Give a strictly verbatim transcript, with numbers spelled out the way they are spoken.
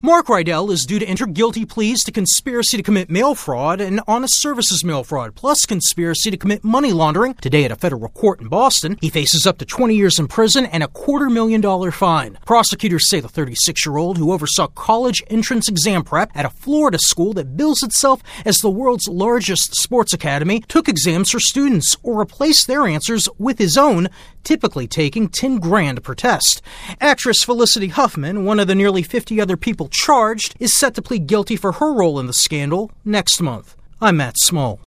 Mark Rydell is due to enter guilty pleas to conspiracy to commit mail fraud and honest services mail fraud, plus conspiracy to commit money laundering. Today at a federal court in Boston, he faces up to twenty years in prison and a quarter million dollar fine. Prosecutors say the thirty-six-year-old, who oversaw college entrance exam prep at a Florida school that bills itself as the world's largest sports academy, took exams for students or replaced their answers with his own, typically taking ten grand per test. Actress Felicity Huffman, one of the nearly fifty other people charged, is set to plead guilty for her role in the scandal next month. I'm Matt Small.